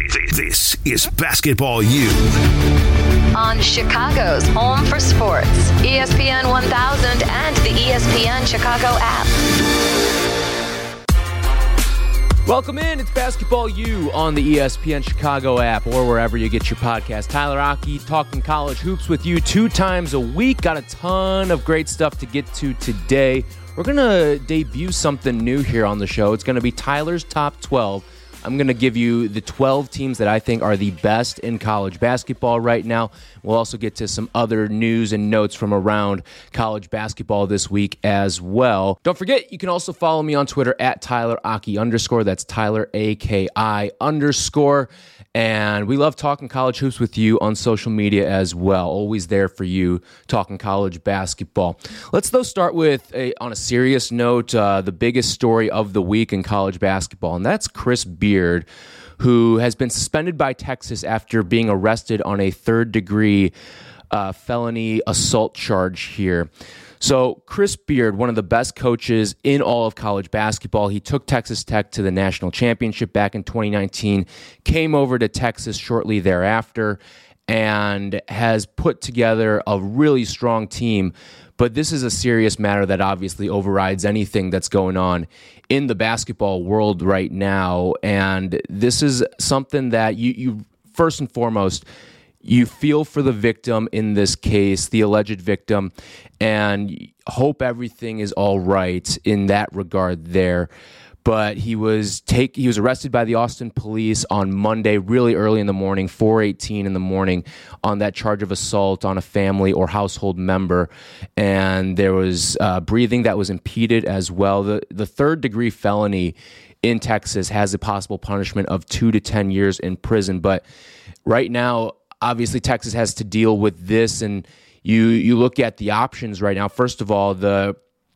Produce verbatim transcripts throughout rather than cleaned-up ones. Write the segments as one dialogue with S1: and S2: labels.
S1: This is Basketball U.
S2: On Chicago's home for sports, E S P N one thousand and the E S P N Chicago app.
S3: Welcome in. It's Basketball U on the E S P N Chicago app or wherever you get your podcast. Tyler Aki talking college hoops with you two times a week. Got a ton of great stuff to get to today. We're going to debut something new here on the show. It's going to be Tyler's Top twelve. I'm going to give you the twelve teams that I think are the best in college basketball right now. We'll also get to some other news and notes from around college basketball this week as well. Don't forget, you can also follow me on Twitter at Tyler Aki underscore. That's Tyler A K I underscore. And we love talking college hoops with you on social media as well. Always there for you, talking college basketball. Let's, though, start with, a, on a serious note, uh, the biggest story of the week in college basketball, and that's Chris Beard, who has been suspended by Texas after being arrested on a third-degree uh, felony assault charge here. So Chris Beard, one of the best coaches in all of college basketball, he took Texas Tech to the national championship back in twenty nineteen, came over to Texas shortly thereafter, and has put together a really strong team. But this is a serious matter that obviously overrides anything that's going on in the basketball world right now. And this is something that you, you first and foremost, you feel for the victim in this case, the alleged victim, and hope everything is all right in that regard there. But he was take he was arrested by the Austin police on Monday, really early in the morning, four eighteen in the morning, on that charge of assault on a family or household member. And there was uh, breathing that was impeded as well. The the third degree felony in Texas has a possible punishment of two to ten years in prison. But right now, obviously, Texas has to deal with this, and you you look at the options right now. First of all, the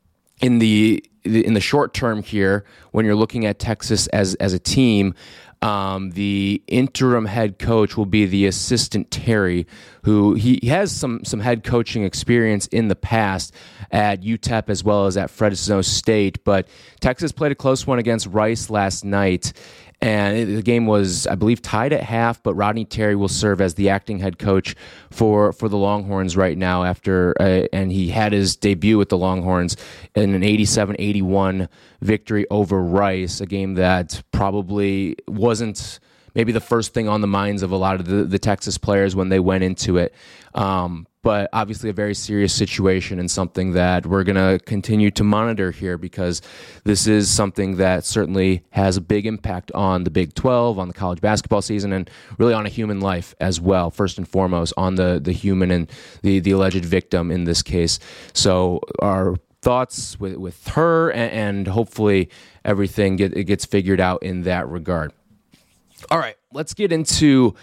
S3: in the in the short term here, when you're looking at Texas as as a team, um, the interim head coach will be the assistant Terry, who he has some some head coaching experience in the past at U T E P as well as at Fresno State. But Texas played a close one against Rice last night. And the game was, I believe, tied at half, but Rodney Terry will serve as the acting head coach for, for the Longhorns right now after, uh, and he had his debut with the Longhorns in an eighty-seven eighty-one victory over Rice, a game that probably wasn't maybe the first thing on the minds of a lot of the, the Texas players when they went into it. Um, but obviously a very serious situation and something that we're going to continue to monitor here, because this is something that certainly has a big impact on the Big twelve, on the college basketball season, and really on a human life as well, first and foremost, on the, the human and the, the alleged victim in this case. So our thoughts with, with her, and, and hopefully everything get, it gets figured out in that regard. All right, let's get into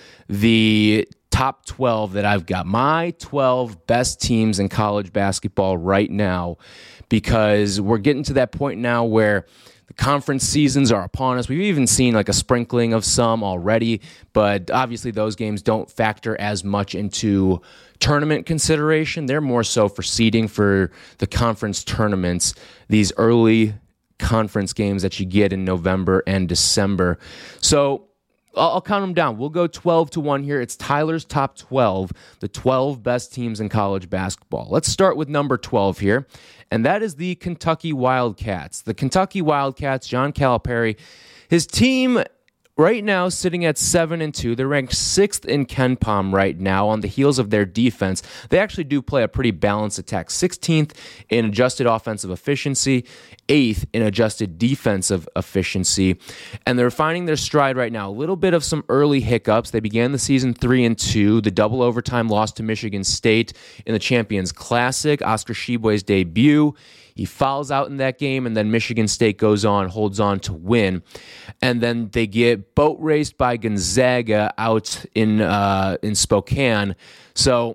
S3: the top twelve that I've got. My twelve best teams in college basketball right now, because we're getting to that point now where the conference seasons are upon us. We've even seen like a sprinkling of some already, but obviously those games don't factor as much into tournament consideration. They're more so for seeding for the conference tournaments, these early conference games that you get in November and December. So I'll count them down. We'll go twelve to one here. It's Tyler's Top twelve, the twelve best teams in college basketball. Let's start with number twelve here, and that is the Kentucky Wildcats. The Kentucky Wildcats, John Calipari, his team right now sitting at seven and two. They're ranked sixth in KenPom right now on the heels of their defense. They actually do play a pretty balanced attack. sixteenth in adjusted offensive efficiency, eighth in adjusted defensive efficiency, and they're finding their stride right now. A little bit of some early hiccups. They began the season three and two. The double overtime loss to Michigan State in the Champions Classic, Oscar Tshiebwe's debut. He fouls out in that game, and then Michigan State goes on, holds on to win. And then they get boat raced by Gonzaga out in uh, in Spokane. So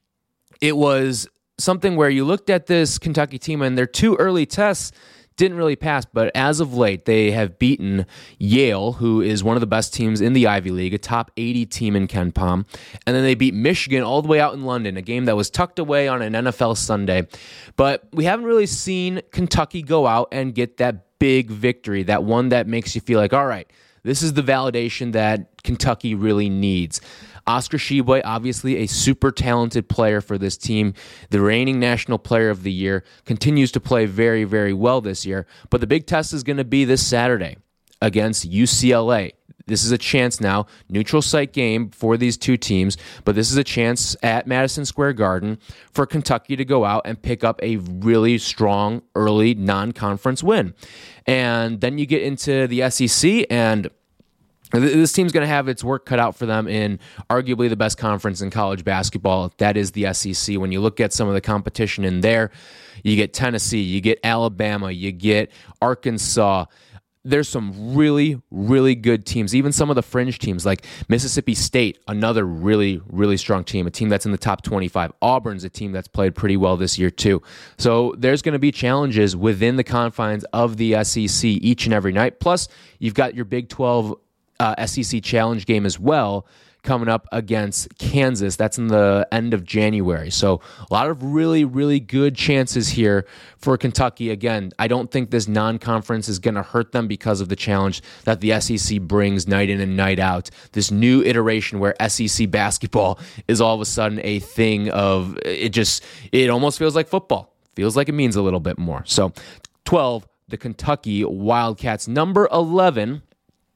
S3: it was something where you looked at this Kentucky team, and their two early tests didn't really pass, but as of late, they have beaten Yale, who is one of the best teams in the Ivy League, a top eighty team in KenPom, and then they beat Michigan all the way out in London, a game that was tucked away on an N F L Sunday. But we haven't really seen Kentucky go out and get that big victory, that one that makes you feel like, all right, this is the validation that Kentucky really needs. Oscar Tshiebwe, obviously a super talented player for this team, the reigning National Player of the Year, continues to play very, very well this year. But the big test is going to be this Saturday against U C L A. This is a chance now, neutral site game for these two teams, but this is a chance at Madison Square Garden for Kentucky to go out and pick up a really strong early non-conference win. And then you get into the S E C, and this team's going to have its work cut out for them in arguably the best conference in college basketball. That is the S E C. When you look at some of the competition in there, you get Tennessee, you get Alabama, you get Arkansas. There's some really, really good teams, even some of the fringe teams like Mississippi State, another really, really strong team, a team that's in the top twenty-five. Auburn's a team that's played pretty well this year too. So there's going to be challenges within the confines of the S E C each and every night. Plus, you've got your Big twelve Uh, S E C Challenge game as well coming up against Kansas. That's in the end of January. So a lot of really, really good chances here for Kentucky. Again, I don't think this non-conference is going to hurt them because of the challenge that the S E C brings night in and night out. This new iteration where S E C basketball is all of a sudden a thing of, it just, it almost feels like football. Feels like it means a little bit more. So twelve, the Kentucky Wildcats. Number eleven,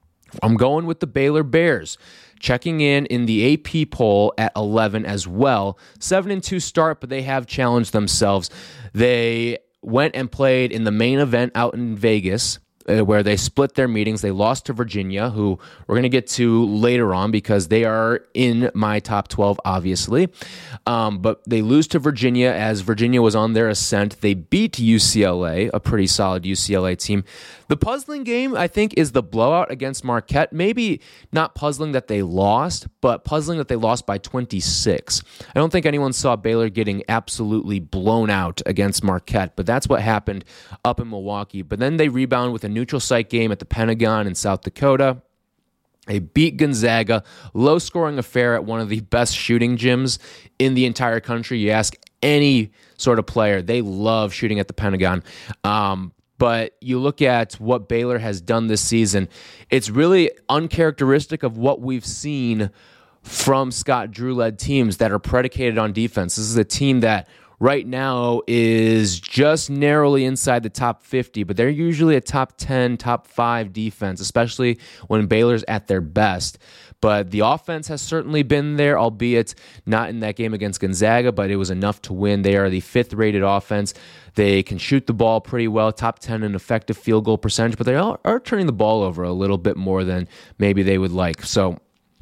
S3: I'm going with the Baylor Bears, checking in in the A P poll at eleven as well. seven and two start, but they have challenged themselves. They went and played in the main event out in Vegas, uh, where they split their meetings. They lost to Virginia, who we're going to get to later on because they are in my top twelve, obviously. Um, but they lose to Virginia as Virginia was on their ascent. They beat U C L A, a pretty solid U C L A team. The puzzling game, I think, is the blowout against Marquette. Maybe not puzzling that they lost, but puzzling that they lost by twenty-six. I don't think anyone saw Baylor getting absolutely blown out against Marquette, but that's what happened up in Milwaukee. But then they rebound with a neutral site game at the Pentagon in South Dakota. They beat Gonzaga, low-scoring affair at one of the best shooting gyms in the entire country. You ask any sort of player, they love shooting at the Pentagon. Um, but you look at what Baylor has done this season, it's really uncharacteristic of what we've seen from Scott Drew-led teams that are predicated on defense. This is a team that right now is just narrowly inside the top fifty, but they're usually a top ten, top five defense, especially when Baylor's at their best. But the offense has certainly been there, albeit not in that game against Gonzaga, but it was enough to win. They are the fifth-rated offense. They can shoot the ball pretty well, top ten in effective field goal percentage, but they are, are turning the ball over a little bit more than maybe they would like. So,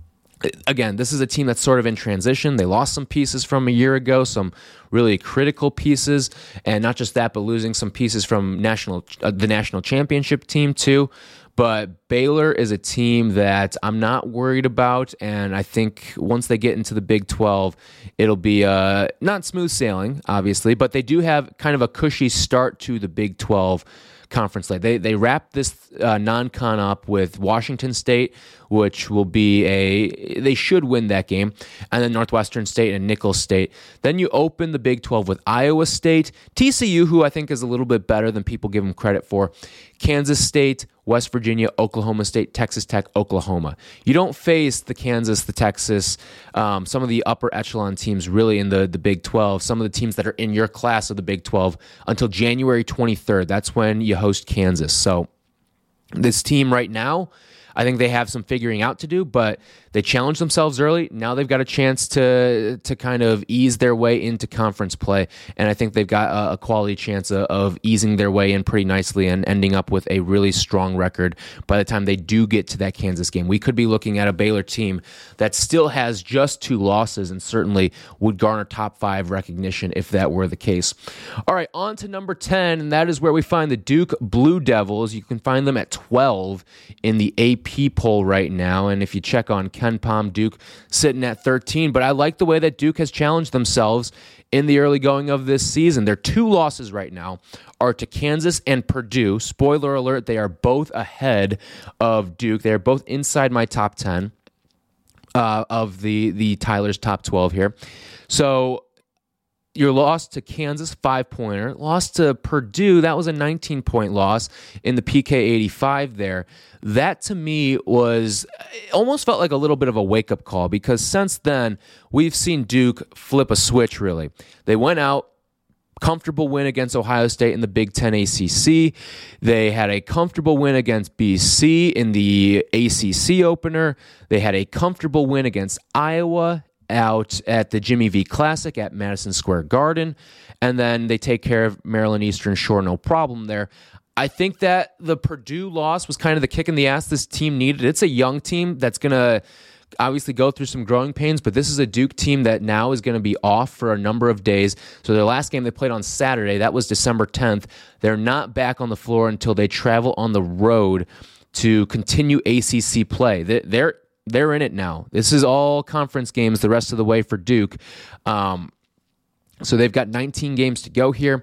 S3: again, this is a team that's sort of in transition. They lost some pieces from a year ago, some really critical pieces, and not just that, but losing some pieces from national uh, the national championship team too. But Baylor is a team that I'm not worried about, and I think once they get into the Big twelve, it'll be uh, not smooth sailing, obviously, but they do have kind of a cushy start to the Big twelve conference play. They they wrap this uh, non-con up with Washington State, which will be a they should win that game, and then Northwestern State and Nicholls State. Then you open the Big twelve with Iowa State, T C U, who I think is a little bit better than people give them credit for, Kansas State, West Virginia, Oklahoma State, Texas Tech, Oklahoma. You don't face the Kansas, the Texas, um, some of the upper echelon teams really in the, the Big twelve, some of the teams that are in your class of the Big twelve until January twenty-third. That's when you host Kansas. So this team right now, I think they have some figuring out to do, but they challenged themselves early. Now they've got a chance to to kind of ease their way into conference play, and I think they've got a, a quality chance of, of easing their way in pretty nicely and ending up with a really strong record by the time they do get to that Kansas game. We could be looking at a Baylor team that still has just two losses and certainly would garner top five recognition if that were the case. All right, on to number ten, and that is where we find the Duke Blue Devils. You can find them at twelve in the A P poll right now, and if you check on KenPom, Duke sitting at thirteen, but I like the way that Duke has challenged themselves in the early going of this season. Their two losses right now are to Kansas and Purdue. Spoiler alert, they are both ahead of Duke. They are both inside my top ten uh, of the, the Tyler's top twelve here. So Your loss to Kansas, five-pointer. Loss to Purdue, that was a nineteen-point loss in the P K eighty-five there. That, to me, was almost felt like a little bit of a wake-up call because since then, we've seen Duke flip a switch, really. They went out, comfortable win against Ohio State in the Big Ten A C C. They had a comfortable win against B C in the A C C opener. They had a comfortable win against Iowa out at the Jimmy V Classic at Madison Square Garden, and then they take care of Maryland Eastern Shore, no problem there. I think that the Purdue loss was kind of the kick in the ass this team needed. It's a young team that's going to obviously go through some growing pains, but this is a Duke team that now is going to be off for a number of days. So their last game they played on Saturday, that was December tenth. They're not back on the floor until they travel on the road to continue A C C play. They're They're in it now. This is all conference games the rest of the way for Duke. Um, so they've got nineteen games to go here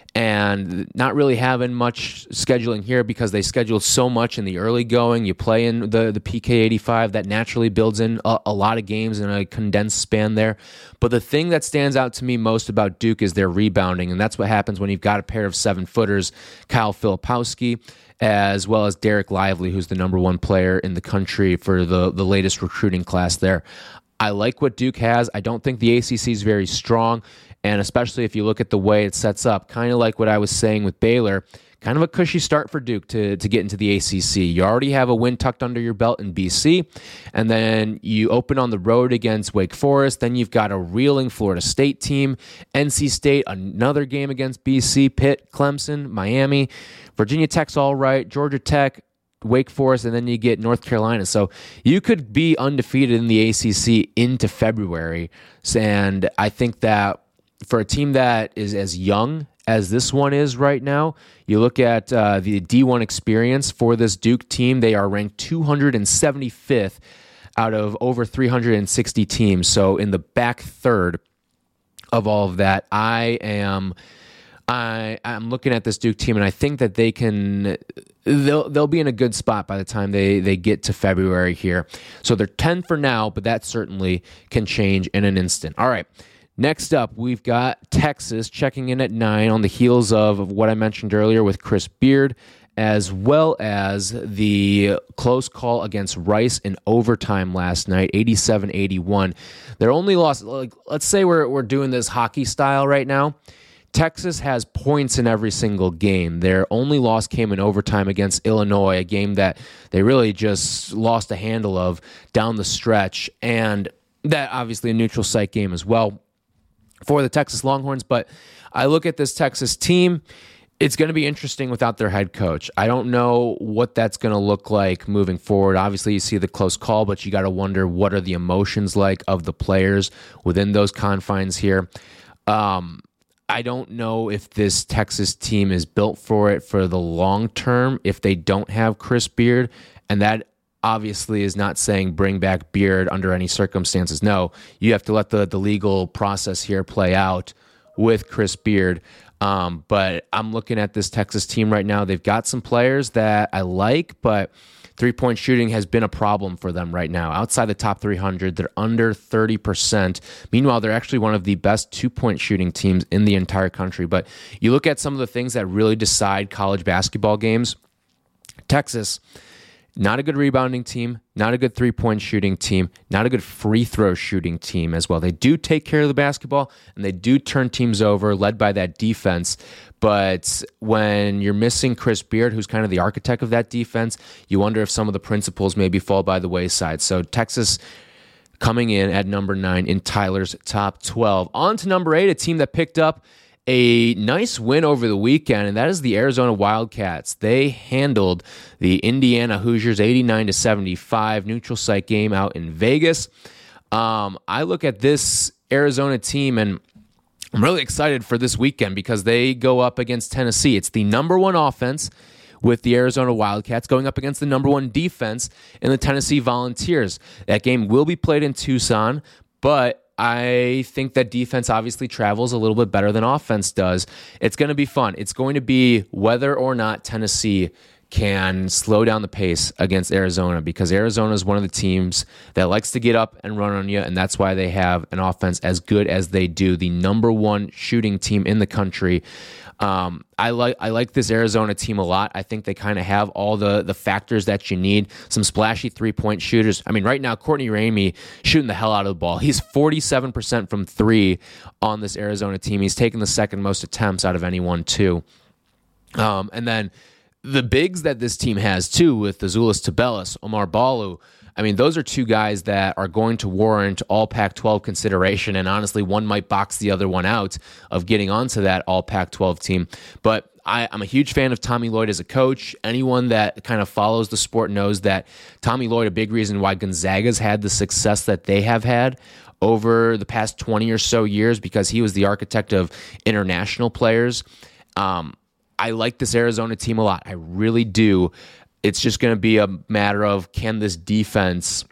S3: and not really having much scheduling here because they scheduled so much in the early going. You play in the, the P K eighty-five. That naturally builds in a, a lot of games in a condensed span there. But the thing that stands out to me most about Duke is their rebounding, and that's what happens when you've got a pair of seven-footers, Kyle Filipowski, as well as Derek Lively, who's the number one player in the country for the, the latest recruiting class there. I like what Duke has. I don't think the A C C is very strong, and especially if you look at the way it sets up, kind of like what I was saying with Baylor, kind of a cushy start for Duke to, to get into the A C C. You already have a win tucked under your belt in B C, and then you open on the road against Wake Forest. Then you've got a reeling Florida State team, N C State, another game against B C, Pitt, Clemson, Miami, Virginia Tech's all right, Georgia Tech, Wake Forest, and then you get North Carolina. So you could be undefeated in the A C C into February. And I think that for a team that is as young as this one is right now, you look at uh, the D one experience for this Duke team, they are ranked two hundred seventy-fifth out of over three hundred sixty teams. So in the back third of all of that, I am... I, I'm looking at this Duke team, and I think that they can they'll they'll be in a good spot by the time they, they get to February here. So they're ten for now, but that certainly can change in an instant. All right, next up, we've got Texas checking in at nine on the heels of, of what I mentioned earlier with Chris Beard, as well as the close call against Rice in overtime last night, eighty-seven eighty-one. Their only loss, like, let's say we're we're doing this hockey style right now. Texas has points in every single game. Their only loss came in overtime against Illinois, a game that they really just lost a handle of down the stretch, and that obviously a neutral site game as well for the Texas Longhorns. But I look at this Texas team, it's going to be interesting without their head coach. I don't know what that's going to look like moving forward. Obviously, you see the close call, but you got to wonder what are the emotions like of the players within those confines here. Um, I don't know if this Texas team is built for it for the long term if they don't have Chris Beard, and that obviously is not saying bring back Beard under any circumstances. No, you have to let the, the legal process here play out with Chris Beard. Um, but I'm looking at this Texas team right now. They've got some players that I like, but three-point shooting has been a problem for them right now. Outside the top three hundred, they're under thirty percent. Meanwhile, they're actually one of the best two-point shooting teams in the entire country. But you look at some of the things that really decide college basketball games. Texas, not a good rebounding team, not a good three-point shooting team, not a good free throw shooting team as well. They do take care of the basketball, and they do turn teams over, led by that defense. But when you're missing Chris Beard, who's kind of the architect of that defense, you wonder if some of the principles maybe fall by the wayside. So Texas coming in at number nine in Tyler's top twelve. On to number eight, a team that picked up a nice win over the weekend, and that is the Arizona Wildcats. They handled the Indiana Hoosiers eighty-nine to seventy-five, neutral site game out in Vegas. Um, I look at this Arizona team, and I'm really excited for this weekend because they go up against Tennessee. It's the number one offense with the Arizona Wildcats going up against the number one defense in the Tennessee Volunteers. That game will be played in Tucson, but I think that defense obviously travels a little bit better than offense does. It's going to be fun. It's going to be whether or not Tennessee can slow down the pace against Arizona, because Arizona is one of the teams that likes to get up and run on you, and that's why they have an offense as good as they do, the number one shooting team in the country. Um, I like I like this Arizona team a lot. I think they kind of have all the the factors that you need. Some splashy three-point shooters. I mean, right now, Courtney Ramey shooting the hell out of the ball. He's forty-seven percent from three on this Arizona team. He's taken the second most attempts out of anyone, too. Um, and then the bigs that this team has, too, with Azuolas Tubelis, Omar Balu, I mean, those are two guys that are going to warrant all Pac twelve consideration, and honestly, one might box the other one out of getting onto that all Pac twelve team. But I, I'm a huge fan of Tommy Lloyd as a coach. Anyone that kind of follows the sport knows that Tommy Lloyd, a big reason why Gonzaga's had the success that they have had over the past twenty or so years, because he was the architect of international players. Um, I like this Arizona team a lot. I really do. It's just going to be a matter of, can this defense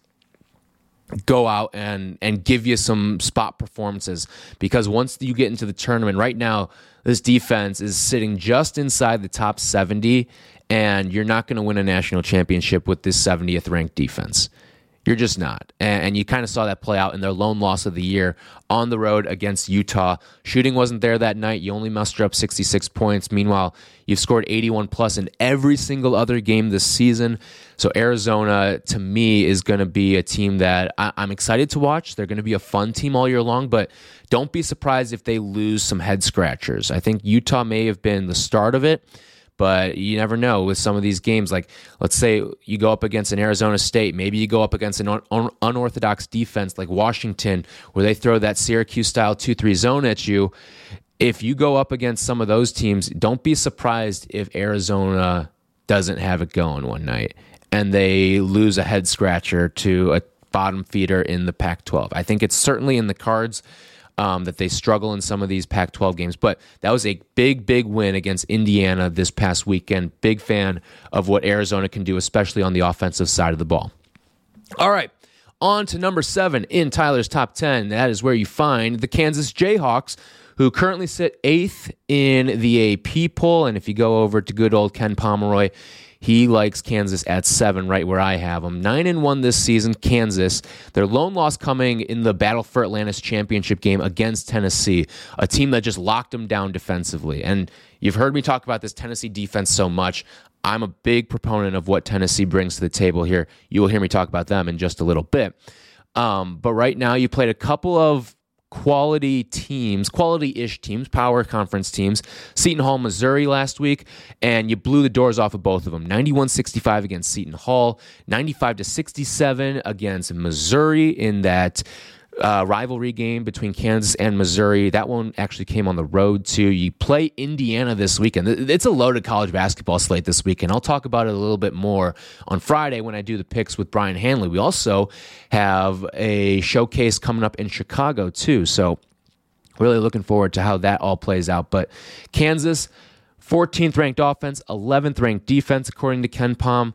S3: go out and, and give you some spot performances? Because once you get into the tournament, right now, this defense is sitting just inside the top seventy, and you're not going to win a national championship with this seventieth ranked defense. You're just not. And you kind of saw that play out in their lone loss of the year on the road against Utah. Shooting wasn't there that night. You only mustered up sixty-six points. Meanwhile, you've scored eighty-one plus in every single other game this season. So Arizona, to me, is going to be a team that I- I'm excited to watch. They're going to be a fun team all year long, but don't be surprised if they lose some head scratchers. I think Utah may have been the start of it, but you never know with some of these games. Like, let's say you go up against an Arizona State. Maybe you go up against an un- unorthodox defense like Washington, where they throw that Syracuse-style two three zone at you. If you go up against some of those teams, don't be surprised if Arizona doesn't have it going one night and they lose a head-scratcher to a bottom feeder in the Pac twelve. I think it's certainly in the cards Um, that they struggle in some of these Pac twelve games. But that was a big, big win against Indiana this past weekend. Big fan of what Arizona can do, especially on the offensive side of the ball. All right, on to number seven in Tyler's top ten. That is where you find the Kansas Jayhawks, who currently sit eighth in the A P poll. And if you go over to good old Ken Pomeroy, he likes Kansas at seven, right where I have them. Nine and one this season, Kansas. Their lone loss coming in the Battle for Atlantis championship game against Tennessee, a team that just locked them down defensively. And you've heard me talk about this Tennessee defense so much. I'm a big proponent of what Tennessee brings to the table here. You will hear me talk about them in just a little bit. Um, but right now, you played a couple of quality teams, quality-ish teams, power conference teams, Seton Hall, Missouri last week, and you blew the doors off of both of them. ninety-one sixty-five against Seton Hall, ninety-five to sixty-seven against Missouri in that uh, rivalry game between Kansas and Missouri. That one actually came on the road, too. You play Indiana this weekend. It's a loaded college basketball slate this weekend. I'll talk about it a little bit more on Friday when I do the picks with Brian Hanley. We also have a showcase coming up in Chicago, too. So really looking forward to how that all plays out. But Kansas, fourteenth ranked offense, eleventh ranked defense, according to Ken Pom.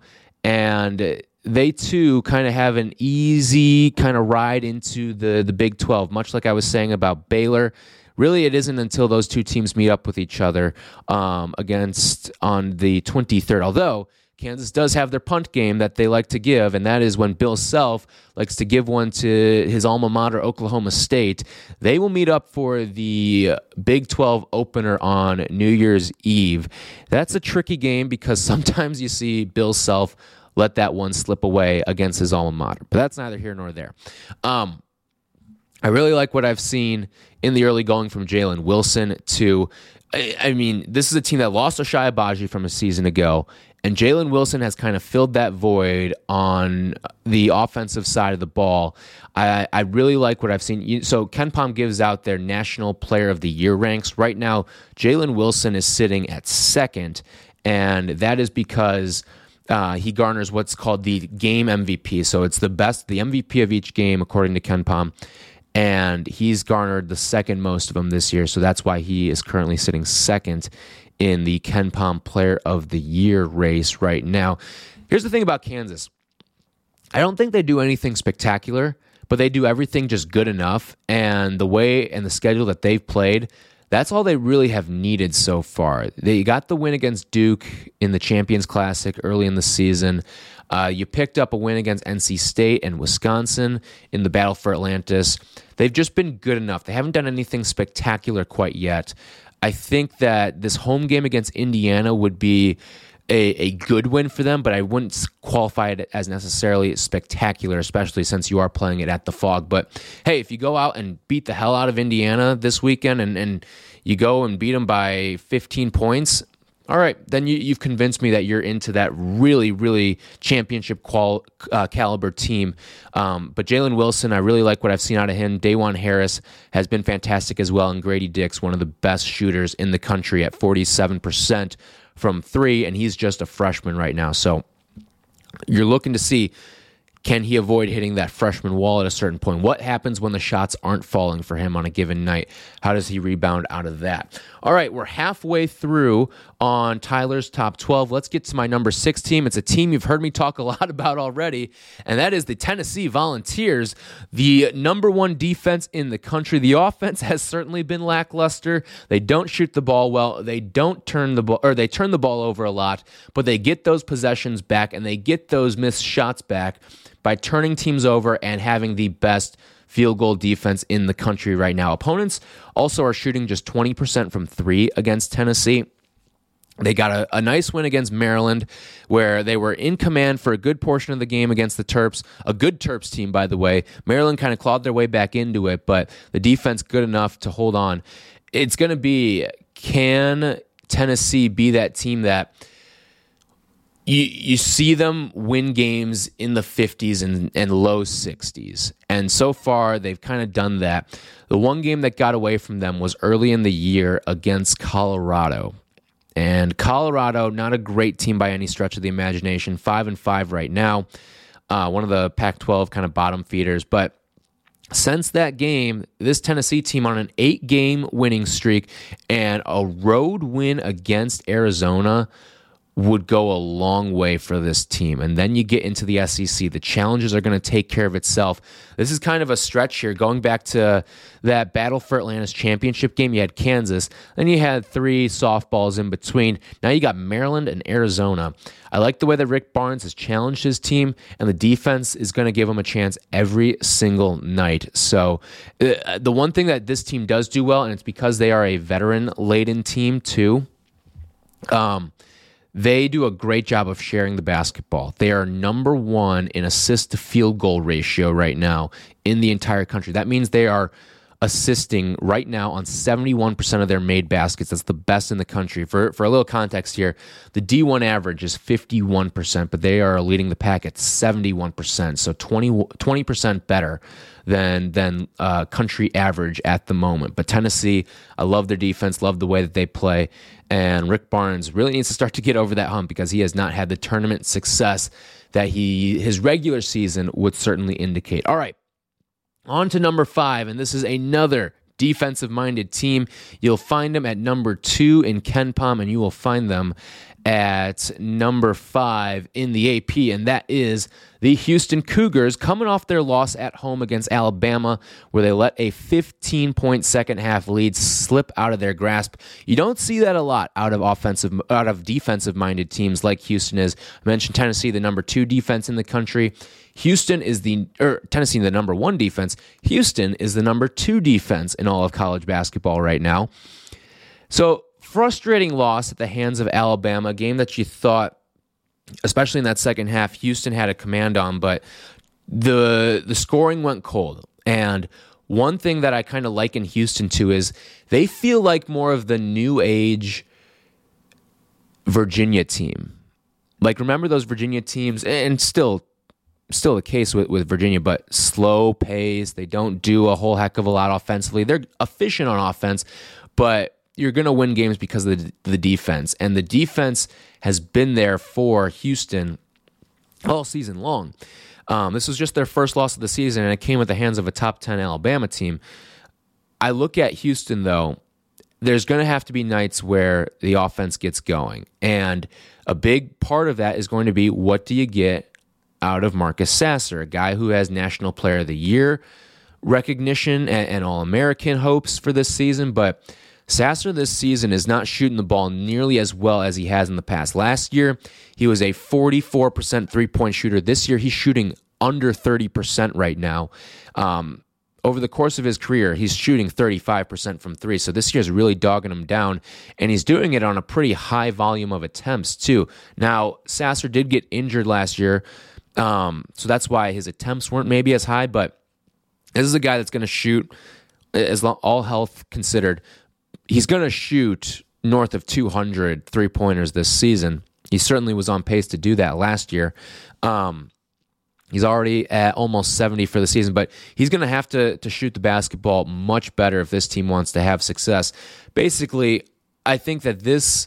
S3: And they, too, kind of have an easy kind of ride into the, the Big twelve, much like I was saying about Baylor. Really, it isn't until those two teams meet up with each other um, against on the twenty-third. Although Kansas does have their punt game that they like to give, and that is when Bill Self likes to give one to his alma mater, Oklahoma State. They will meet up for the Big twelve opener on New Year's Eve. That's a tricky game because sometimes you see Bill Self let that one slip away against his alma mater. But that's neither here nor there. Um, I really like what I've seen in the early going from Jalen Wilson to, I, I mean, this is a team that lost Ochai Agbaji from a season ago, and Jalen Wilson has kind of filled that void on the offensive side of the ball. I, I really like what I've seen. So Ken Pom gives out their National Player of the Year ranks. Right now, Jalen Wilson is sitting at second, and that is because Uh, he garners what's called the game M V P. So it's the best, the M V P of each game, according to Ken Pom. And he's garnered the second most of them this year. So that's why he is currently sitting second in the Ken Pom Player of the Year race right now. Here's the thing about Kansas. I don't think they do anything spectacular, but they do everything just good enough. And the way and the schedule that they've played, That's all they really have needed so far. They got the win against Duke in the Champions Classic early in the season. Uh, you picked up a win against N C State and Wisconsin in the Battle for Atlantis. They've just been good enough. They haven't done anything spectacular quite yet. I think that this home game against Indiana would be a, a good win for them, but I wouldn't qualify it as necessarily spectacular, especially since you are playing it at the Fog. But hey, if you go out and beat the hell out of Indiana this weekend and, and you go and beat them by fifteen points, all right, then you, you've convinced me that you're into that really, really championship qual, uh, caliber team. Um, but Jalen Wilson, I really like what I've seen out of him. Dajuan Harris has been fantastic as well, and Grady Dick's one of the best shooters in the country at forty-seven percent from three, and he's just a freshman right now. So you're looking to see, can he avoid hitting that freshman wall at a certain point? What happens when the shots aren't falling for him on a given night? How does he rebound out of that? All right, we're halfway through on Tyler's top twelve. Let's get to my number six team. It's a team you've heard me talk a lot about already, and that is the Tennessee Volunteers, the number one defense in the country. The offense has certainly been lackluster. They don't shoot the ball well. They don't turn the ball, or they turn the ball over a lot, but they get those possessions back, and they get those missed shots back by turning teams over and having the best field goal defense in the country right now. Opponents also are shooting just twenty percent from three against Tennessee. They got a, a nice win against Maryland, where they were in command for a good portion of the game against the Terps. A good Terps team, by the way. Maryland kind of clawed their way back into it, but the defense good enough to hold on. It's going to be, can Tennessee be that team that You you see them win games in the fifties and, and low sixties. And so far, they've kind of done that. The one game that got away from them was early in the year against Colorado. And Colorado, not a great team by any stretch of the imagination. Five and five right now. Uh, one of the Pac twelve kind of bottom feeders. But since that game, this Tennessee team on an eight-game winning streak and a road win against Arizona would go a long way for this team. And then you get into the S E C. The challenges are going to take care of itself. This is kind of a stretch here. Going back to that Battle for Atlantis championship game, you had Kansas. Then you had three softballs in between. Now you got Maryland and Arizona. I like the way that Rick Barnes has challenged his team, and the defense is going to give him a chance every single night. So uh, the one thing that this team does do well, and it's because they are a veteran-laden team too, um, they do a great job of sharing the basketball. They are number one in assist to field goal ratio right now in the entire country. That means they are assisting right now on seventy-one percent of their made baskets. That's the best in the country. For for a little context here, the D one average is fifty-one percent, but they are leading the pack at seventy-one percent, so twenty percent better than than uh, country average at the moment. But Tennessee, I love their defense, love the way that they play, and Rick Barnes really needs to start to get over that hump because he has not had the tournament success that he his regular season would certainly indicate. All right. On to number five, and this is another defensive-minded team. You'll find them at number two in KenPom, and you will find them at number five in the A P, and that is the Houston Cougars, coming off their loss at home against Alabama, where they let a fifteen-point second-half lead slip out of their grasp. You don't see that a lot out of offensive, out of defensive-minded teams like Houston is. I mentioned Tennessee, the number two defense in the country. Houston is the, or Tennessee, the number one defense. Houston is the number two defense in all of college basketball right now. So, frustrating loss at the hands of Alabama, a game that you thought, especially in that second half, Houston had a command on, but the the scoring went cold. And one thing that I kind of liken Houston to is they feel like more of the new age Virginia team. Like, remember those Virginia teams, and still still the case with, with Virginia, but slow pace. They don't do a whole heck of a lot offensively. They're efficient on offense, but you're going to win games because of the, the defense. And the defense has been there for Houston all season long. Um, this was just their first loss of the season, and it came at the hands of a top ten Alabama team. I look at Houston, though, there's going to have to be nights where the offense gets going. And a big part of that is going to be, what do you get out of Marcus Sasser, a guy who has National Player of the Year recognition and, and All-American hopes for this season, but Sasser this season is not shooting the ball nearly as well as he has in the past. Last year, he was a forty-four percent three-point shooter. This year, he's shooting under thirty percent right now. Um, over the course of his career, he's shooting thirty-five percent from three. So this year's really dogging him down, and he's doing it on a pretty high volume of attempts, too. Now, Sasser did get injured last year, um, so that's why his attempts weren't maybe as high, but this is a guy that's going to shoot, as long, all health considered, he's going to shoot north of two hundred three-pointers this season. He certainly was on pace to do that last year. Um, he's already at almost seventy for the season, but he's going to have to to shoot the basketball much better if this team wants to have success. Basically, I think that this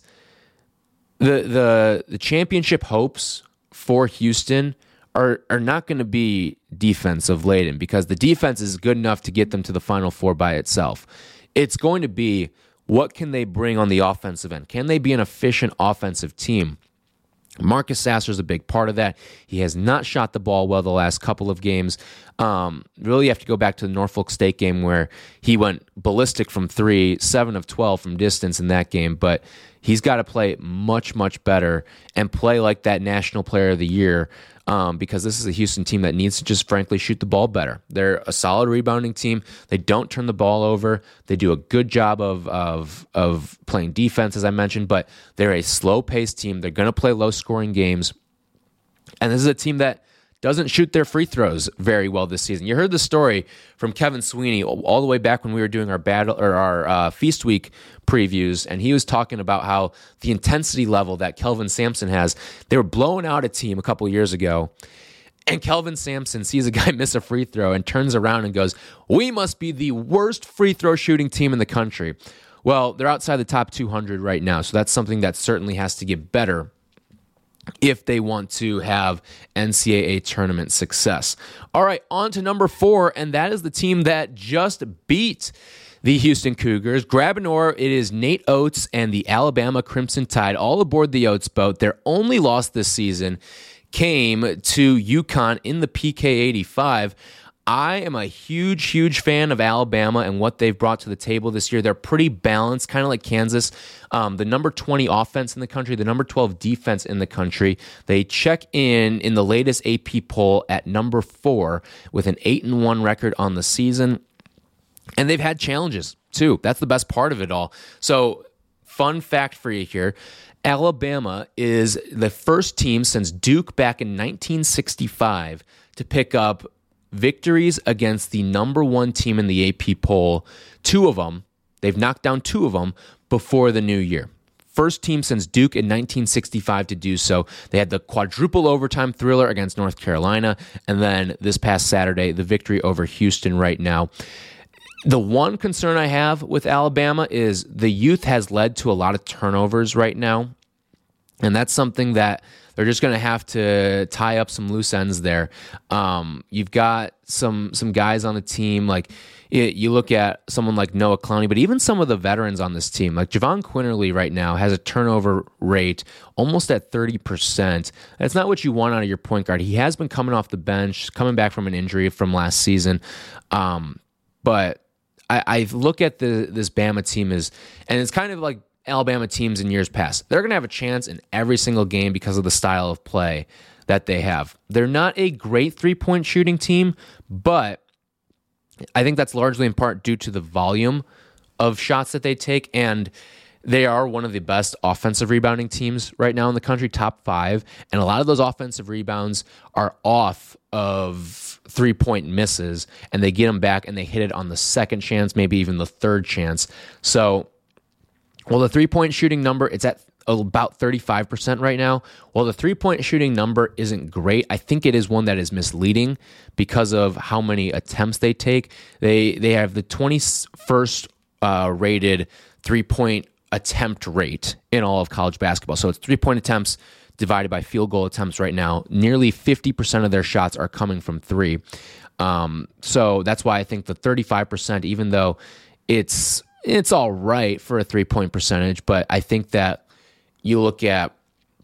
S3: the the the championship hopes for Houston are are not going to be defensive laden, because the defense is good enough to get them to the Final Four by itself. It's going to be, what can they bring on the offensive end? Can they be an efficient offensive team? Marcus Sasser is a big part of that. He has not shot the ball well the last couple of games. Um, really, you have to go back to the Norfolk State game where he went ballistic from three, seven of twelve from distance in that game. But he's got to play much, much better and play like that National Player of the Year, um, because this is a Houston team that needs to just frankly shoot the ball better. They're a solid rebounding team. They don't turn the ball over. They do a good job of of of playing defense, as I mentioned, but they're a slow-paced team. They're going to play low-scoring games. And this is a team that doesn't shoot their free throws very well this season. You heard the story from Kevin Sweeney all the way back when we were doing our battle or our uh, Feast Week previews, and he was talking about how the intensity level that Kelvin Sampson has. They were blowing out a team a couple years ago, and Kelvin Sampson sees a guy miss a free throw and turns around and goes, "We must be the worst free throw shooting team in the country." Well, they're outside the top two hundred right now, so that's something that certainly has to get better if they want to have N C double A tournament success. All right, on to number four, and that is the team that just beat the Houston Cougars. Grab an oar. It is Nate Oates and the Alabama Crimson Tide all aboard the Oates boat. Their only loss this season came to UConn in the P K eighty-five. I am a huge, huge fan of Alabama and what they've brought to the table this year. They're pretty balanced, kind of like Kansas. Um, the number twenty offense in the country, the number twelve defense in the country. They check in in the latest A P poll at number four with an eight and one record on the season. And they've had challenges, too. That's the best part of it all. So, fun fact for you here. Alabama is the first team since Duke back in nineteen sixty-five to pick up victories against the number one team in the A P poll. Two of them, they've knocked down two of them before the new year. First team since Duke in nineteen sixty-five to do so. They had the quadruple overtime thriller against North Carolina, and then this past Saturday, the victory over Houston right now. The one concern I have with Alabama is the youth has led to a lot of turnovers right now, and that's something that they're just going to have to tie up some loose ends there. Um, you've got some some guys on the team, like it, you look at someone like Noah Clowney, but even some of the veterans on this team, like Javon Quinterly right now has a turnover rate almost at thirty percent. That's not what you want out of your point guard. He has been coming off the bench, coming back from an injury from last season, um, but I, I look at the this Bama team as, and it's kind of like Alabama teams in years past. They're going to have a chance in every single game because of the style of play that they have. They're not a great three-point shooting team, but I think that's largely in part due to the volume of shots that they take, and they are one of the best offensive rebounding teams right now in the country, top five, and a lot of those offensive rebounds are off of three-point misses, and they get them back, and they hit it on the second chance, maybe even the third chance. So, well, the three-point shooting number, it's at about thirty-five percent right now. While the three-point shooting number isn't great, I think it is one that is misleading because of how many attempts they take. They they have the twenty-first uh, rated three-point attempt rate in all of college basketball. So it's three-point attempts divided by field goal attempts right now. Nearly fifty percent of their shots are coming from three. Um, so that's why I think the thirty-five percent, even though it's it's all right for a three-point percentage, but I think that you look at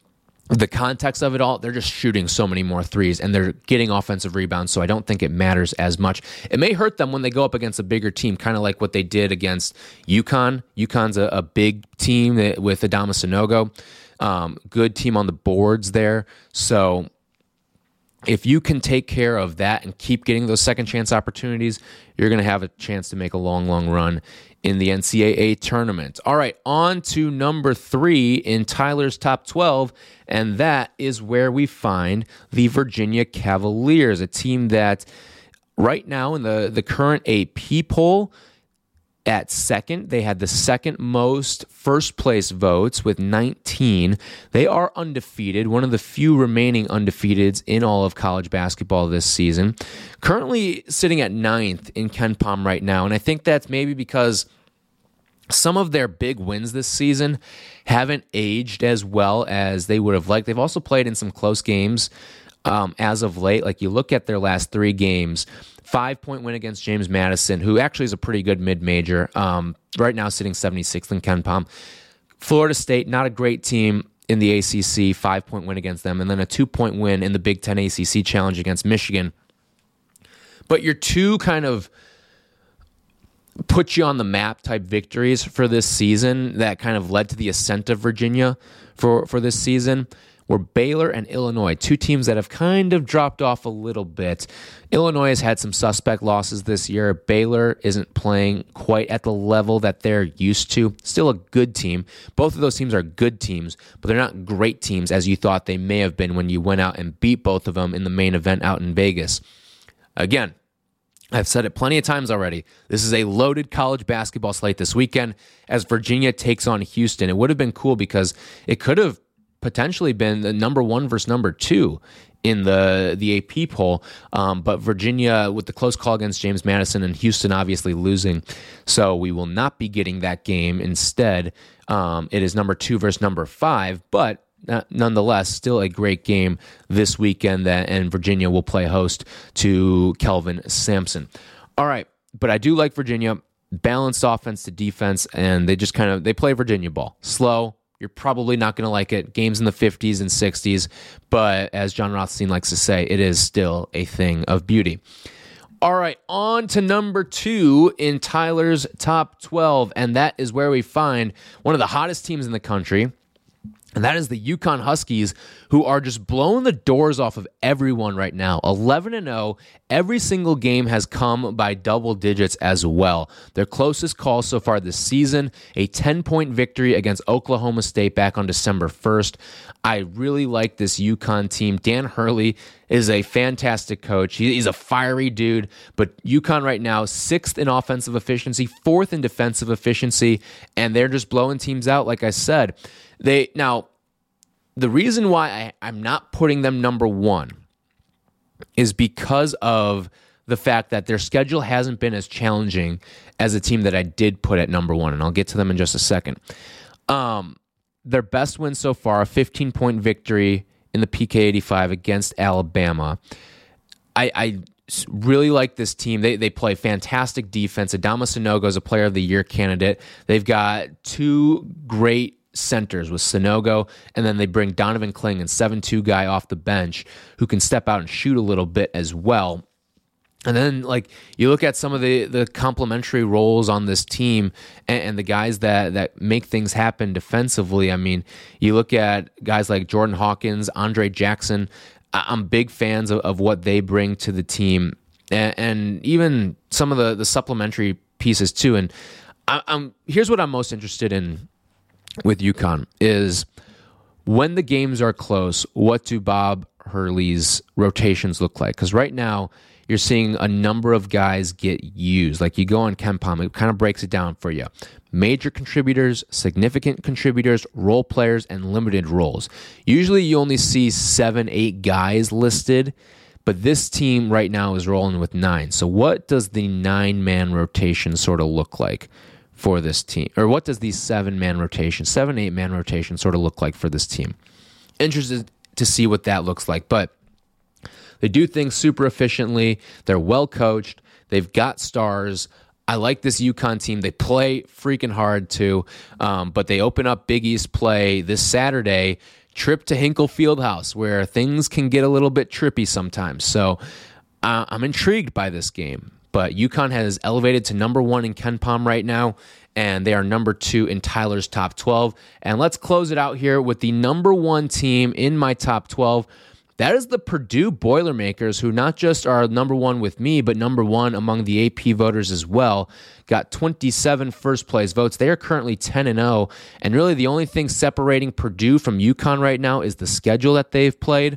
S3: the context of it all, they're just shooting so many more threes and they're getting offensive rebounds, so I don't think it matters as much. It may hurt them when they go up against a bigger team, kind of like what they did against UConn. UConn's a, a big team with Adama Sanogo. Um, good team on the boards there. So if you can take care of that and keep getting those second chance opportunities, you're going to have a chance to make a long, long run in the N C double A tournament. All right, on to number three in Tyler's top twelve, and that is where we find the Virginia Cavaliers, a team that right now in the, the current A P poll at second, they had the second most first place votes with nineteen. They are undefeated, one of the few remaining undefeateds in all of college basketball this season. Currently sitting at ninth in KenPom right now, and I think that's maybe because some of their big wins this season haven't aged as well as they would have liked. They've also played in some close games um, as of late. Like you look at their last three games, five-point win against James Madison, who actually is a pretty good mid-major, um, right now sitting seventy-sixth in KenPom. Florida State, not a great team in the A C C, five-point win against them, and then a two-point win in the Big Ten A C C Challenge against Michigan. But your two kind of put you on the map type victories for this season that kind of led to the ascent of Virginia for, for this season were Baylor and Illinois, two teams that have kind of dropped off a little bit. Illinois has had some suspect losses this year. Baylor isn't playing quite at the level that they're used to. Still a good team. Both of those teams are good teams, but they're not great teams as you thought they may have been when you went out and beat both of them in the main event out in Vegas. Again, I've said it plenty of times already. This is a loaded college basketball slate this weekend as Virginia takes on Houston. It would have been cool because it could have potentially been the number one versus number two in the, the A P poll, um, but Virginia with the close call against James Madison and Houston obviously losing, so we will not be getting that game. Instead, um, it is number two versus number five, but Uh, nonetheless, still a great game this weekend, that, and Virginia will play host to Kelvin Sampson. All right, but I do like Virginia, balanced offense to defense, and they just kind of, they play Virginia ball. Slow, you're probably not going to like it. Games in the fifties and sixties, but as John Rothstein likes to say, it is still a thing of beauty. All right, on to number two in Tyler's top twelve, and that is where we find one of the hottest teams in the country, and that is the UConn Huskies, who are just blowing the doors off of everyone right now. eleven and oh. Every single game has come by double digits as well. Their closest call so far this season, a ten-point victory against Oklahoma State back on December first. I really like this UConn team. Dan Hurley is a fantastic coach. He's a fiery dude, but UConn right now, sixth in offensive efficiency, fourth in defensive efficiency, and they're just blowing teams out, like I said. They now, the reason why I, I'm not putting them number one is because of the fact that their schedule hasn't been as challenging as a team that I did put at number one, and I'll get to them in just a second. Um, their best win so far, a fifteen-point victory in the P K eighty-five against Alabama. I, I really like this team. They they play fantastic defense. Adama Sanogo is a Player of the Year candidate. They've got two great centers with Sanogo, and then they bring Donovan Kling, and seven two guy off the bench who can step out and shoot a little bit as well. And then, like, you look at some of the, the complementary roles on this team and, and the guys that, that make things happen defensively. I mean, you look at guys like Jordan Hawkins, Andre Jackson. I'm big fans of, of what they bring to the team, and, and even some of the, the supplementary pieces too. And I, I'm here's what I'm most interested in with UConn is when the games are close, what do Bob Hurley's rotations look like? Because right now, you're seeing a number of guys get used. Like you go on KenPom, it kind of breaks it down for you. Major contributors, significant contributors, role players, and limited roles. Usually you only see seven, eight guys listed, but this team right now is rolling with nine. So what does the nine-man rotation sort of look like for this team? Or what does the seven-man rotation, seven, eight-man rotation sort of look like for this team? Interested to see what that looks like, but they do things super efficiently. They're well coached. They've got stars. I like this UConn team. They play freaking hard too, um, but they open up Big East play this Saturday trip to Hinkle Fieldhouse, where things can get a little bit trippy sometimes. So uh, I'm intrigued by this game. But UConn has elevated to number one in KenPom right now, and they are number two in Tyler's top twelve. And let's close it out here with the number one team in my top twelve. That is the Purdue Boilermakers, who not just are number one with me, but number one among the A P voters as well. Got twenty-seven first-place votes. They are currently ten and oh, and really the only thing separating Purdue from UConn right now is the schedule that they've played.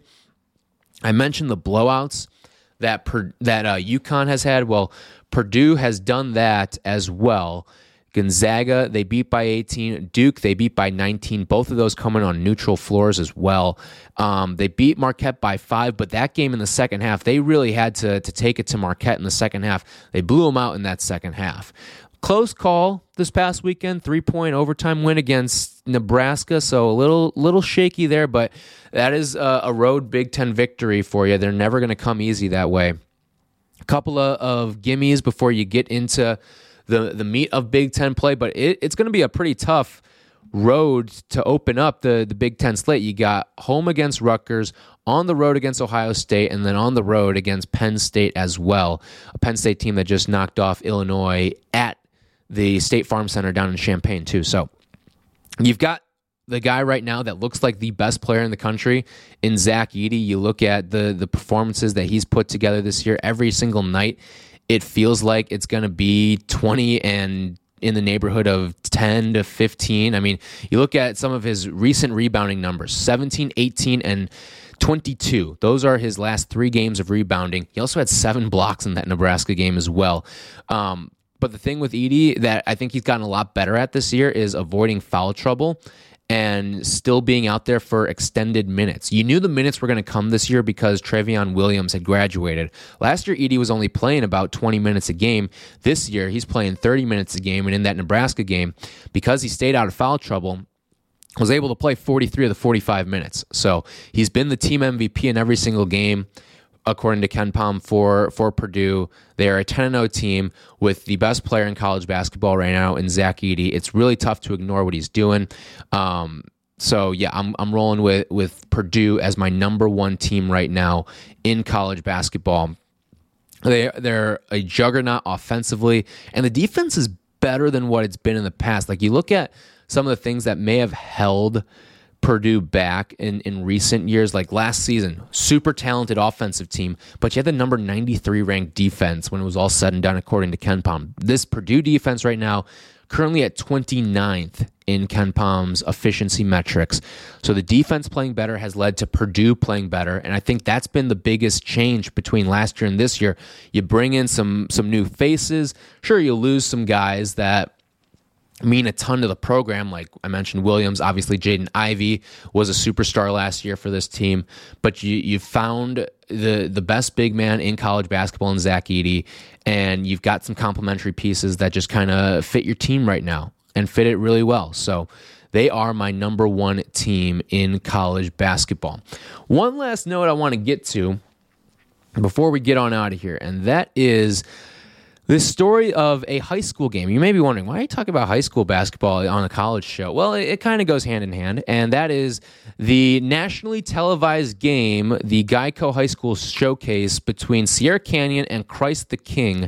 S3: I mentioned the blowouts that that uh, UConn has had. Well, Purdue has done that as well. Gonzaga, they beat by eighteen. Duke, they beat by nineteen. Both of those coming on neutral floors as well. Um, they beat Marquette by five, but that game in the second half, they really had to, to take it to Marquette in the second half. They blew them out in that second half. Close call this past weekend, three-point overtime win against Nebraska, so a little little shaky there, but that is a, a road Big Ten victory for you. They're never going to come easy that way. A couple of, of gimmies before you get into the, the meat of Big Ten play, but it, it's going to be a pretty tough road to open up the, the Big Ten slate. You got home against Rutgers, on the road against Ohio State, and then on the road against Penn State as well. A Penn State team that just knocked off Illinois at the State Farm Center down in Champaign too. So you've got the guy right now that looks like the best player in the country in Zach Edey. You look at the the performances that he's put together this year. Every single night, it feels like it's going to be twenty and in the neighborhood of ten to fifteen. I mean, you look at some of his recent rebounding numbers, seventeen, eighteen, and twenty-two. Those are his last three games of rebounding. He also had seven blocks in that Nebraska game as well. Um, But the thing with Edey that I think he's gotten a lot better at this year is avoiding foul trouble and still being out there for extended minutes. You knew the minutes were going to come this year because Trevion Williams had graduated. Last year, Edey was only playing about twenty minutes a game. This year, he's playing thirty minutes a game, and in that Nebraska game, because he stayed out of foul trouble, was able to play forty-three of the forty-five minutes. So he's been the team M V P in every single game. According to KenPom for, for Purdue, they are a ten and oh team with the best player in college basketball right now in Zach Edey. It's really tough to ignore what he's doing. Um, so, yeah, I'm I'm rolling with, with Purdue as my number one team right now in college basketball. They, they're a juggernaut offensively, and the defense is better than what it's been in the past. Like, you look at some of the things that may have held Purdue back in, in recent years, like last season, super talented offensive team, but you had the number ninety-three ranked defense when it was all said and done, according to KenPom. This Purdue defense right now, currently at twenty-ninth in KenPom's efficiency metrics. So the defense playing better has led to Purdue playing better, and I think that's been the biggest change between last year and this year. You bring in some some new faces. Sure, you lose some guys that mean a ton to the program. Like I mentioned, Williams, obviously Jaden Ivey was a superstar last year for this team, but you you found the the best big man in college basketball in Zach Edey, and you've got some complementary pieces that just kind of fit your team right now and fit it really well. So they are my number one team in college basketball. One last note I want to get to before we get on out of here, and that is this story of a high school game. You may be wondering, why are you talking about high school basketball on a college show? Well, it, it kind of goes hand in hand, and that is the nationally televised game, the Geico High School Showcase between Sierra Canyon and Christ the King.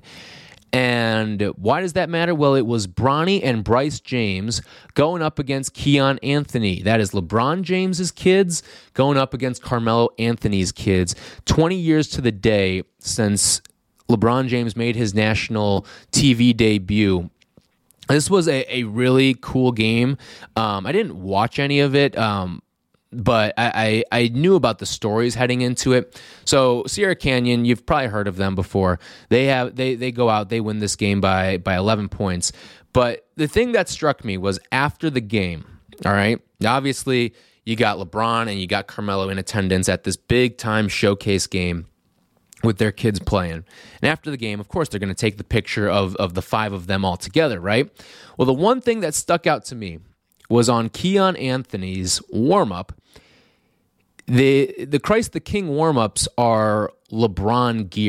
S3: And why does that matter? Well, it was Bronny and Bryce James going up against Keon Anthony. That is LeBron James's kids going up against Carmelo Anthony's kids. twenty years to the day since LeBron James made his national T V debut. This was a, a really cool game. Um, I didn't watch any of it, um, but I, I, I knew about the stories heading into it. So Sierra Canyon, you've probably heard of them before. They have they they go out, they win this game by by eleven points. But the thing that struck me was after the game. All right, obviously you got LeBron and you got Carmelo in attendance at this big time showcase game with their kids playing. And after the game, of course, they're going to take the picture of, of the five of them all together, right? Well, the one thing that stuck out to me was on Keon Anthony's warm-up. The, the Christ the King warm-ups are LeBron gear.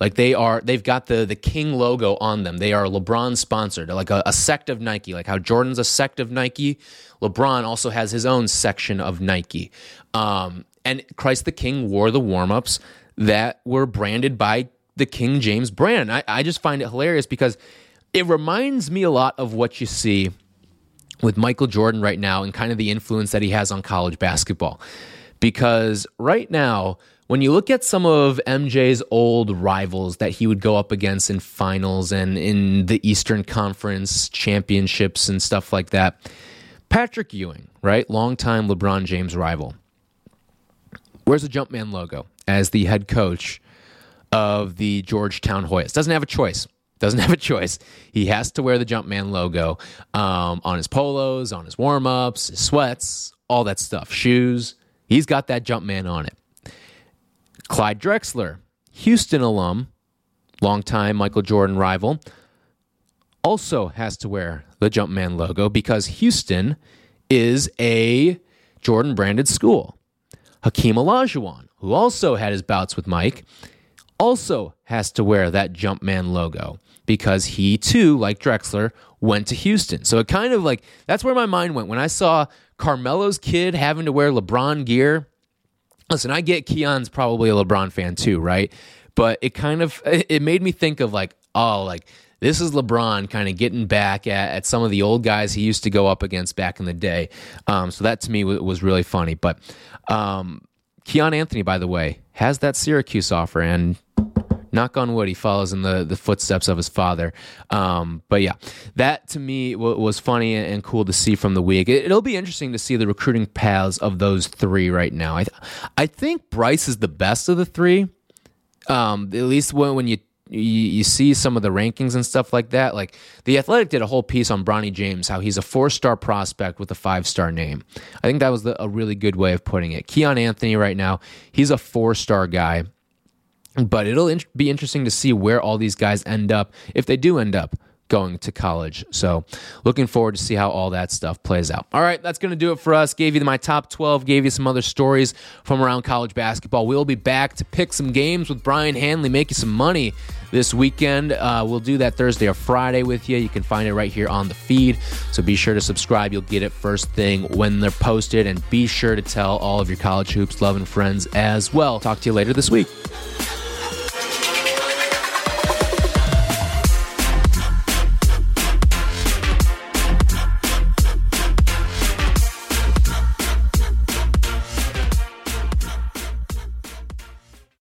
S3: Like they are, they've got the the King logo on them. They are LeBron sponsored, like a, a sect of Nike, like how Jordan's a sect of Nike. LeBron also has his own section of Nike. Um, and Christ the King wore the warm-ups that were branded by the King James brand. I, I just find it hilarious because it reminds me a lot of what you see with Michael Jordan right now and kind of the influence that he has on college basketball. Because right now, when you look at some of M J's old rivals that he would go up against in finals and in the Eastern Conference championships and stuff like that, Patrick Ewing, right, longtime LeBron James rival, wears the Jumpman logo as the head coach of the Georgetown Hoyas. Doesn't have a choice. Doesn't have a choice. He has to wear the Jumpman logo um, on his polos, on his warm-ups, his sweats, all that stuff, shoes. He's got that Jumpman on it. Clyde Drexler, Houston alum, longtime Michael Jordan rival, also has to wear the Jumpman logo because Houston is a Jordan-branded school. Hakeem Olajuwon, who also had his bouts with Mike, also has to wear that Jumpman logo because he, too, like Drexler, went to Houston. So it kind of like, that's where my mind went. When I saw Carmelo's kid having to wear LeBron gear, listen, I get Keon's probably a LeBron fan too, right? But it kind of, it made me think of like, oh, like, this is LeBron kind of getting back at, at some of the old guys he used to go up against back in the day. Um, so that to me w- was really funny. But um, Keon Anthony, by the way, has that Syracuse offer, and knock on wood, he follows in the, the footsteps of his father. Um, but yeah, that to me w- was funny and cool to see from the week. It, it'll be interesting to see the recruiting paths of those three right now. I th- I think Bryce is the best of the three, um, at least when, when you You, you see some of the rankings and stuff like that. Like The Athletic did a whole piece on Bronny James, how he's a four-star prospect with a five-star name. I think that was the, a really good way of putting it. Keon Anthony right now, he's a four-star guy. But it'll in- be interesting to see where all these guys end up, if they do end up going to college. So looking forward to see how all that stuff plays out. All right, that's going to do it for us. Gave you my top twelve, gave you some other stories from around college basketball. We'll be back to pick some games with Brian Hanley, make you some money this weekend. Uh, we'll do that Thursday or Friday with you. You can find it right here on the feed. So be sure to subscribe. You'll get it first thing when they're posted. And be sure to tell all of your college hoops loving friends as well. Talk to you later this week.